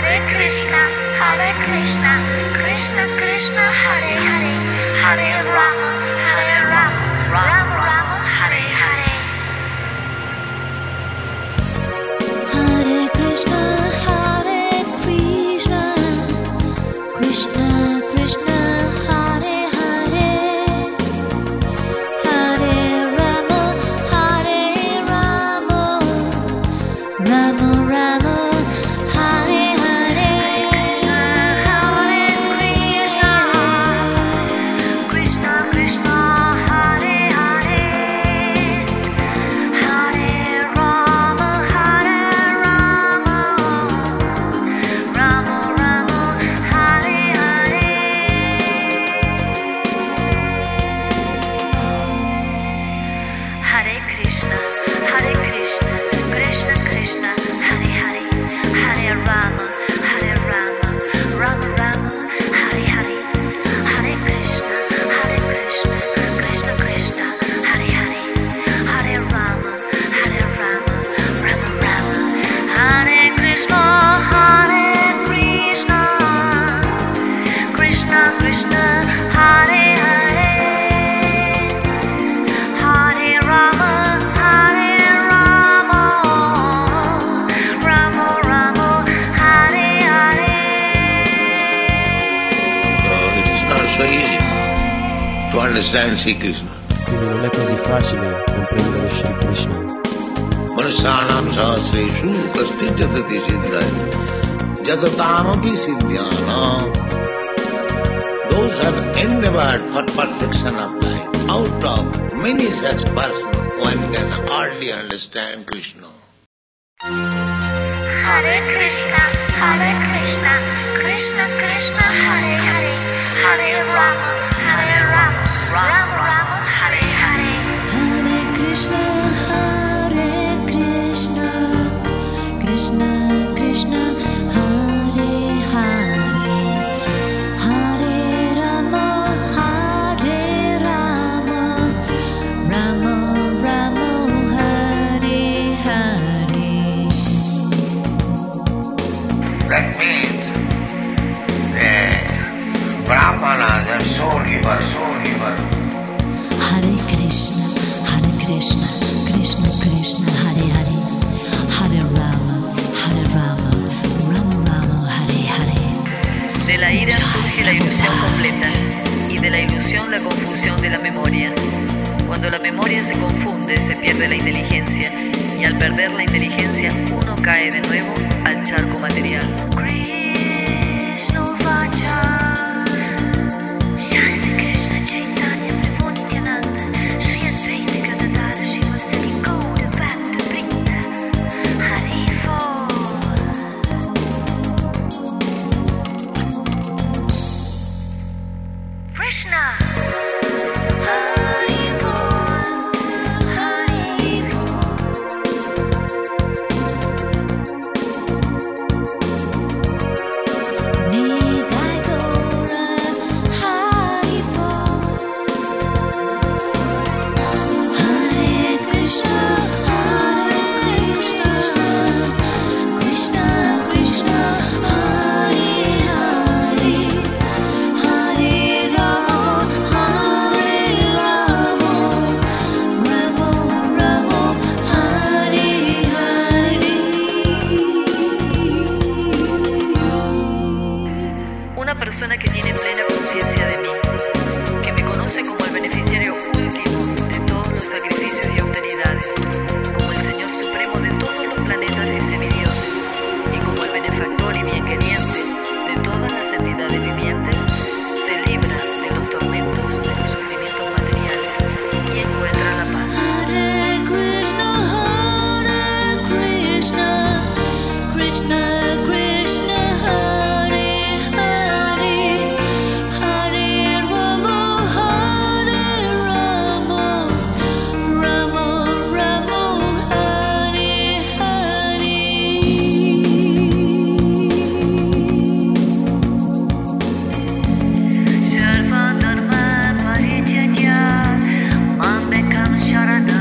Understand Sri Krishna. Quindi non è così facile comprendere Sri Krishna. Manushyanam sahasreshu kasti jatati siddhaya jatatanopi siddhyanam. Those who have endeavored for perfection of life, out of many such persons, one can hardly understand Krishna. Hare Krishna, Krishna Krishna, Hare Hare, Hare Rama, Rama Rama, Hare Hare. Hare Krishna, Krishna Krishna, Hare Hare, Hare Rama, Rama Rama, Hare Hare. That means the Brahmanas are soul giver. Hare Krishna, Krishna Krishna, Hare Hare, Hare Rama, Rama Rama, Hare Hare. De la ira surge la ilusión completa y de la ilusión la confusión de la memoria. Cuando la memoria se confunde se pierde la inteligencia y al perder la inteligencia uno cae de nuevo al charco material. Persona que tiene plena conciencia de mí, que me conoce como el beneficiario último de todos los sacrificios y austeridades, como el Señor supremo de todos los planetas y semidioses, y como el benefactor y bienqueriente de todas las entidades vivientes, se libra de los tormentos de los sufrimientos materiales y encuentra la paz. Hare Krishna, Krishna Krishna, Hare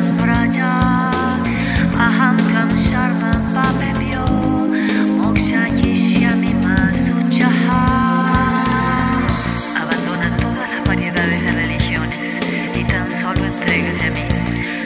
Aham tam sharvam papebhyo moksha entrégate a mí.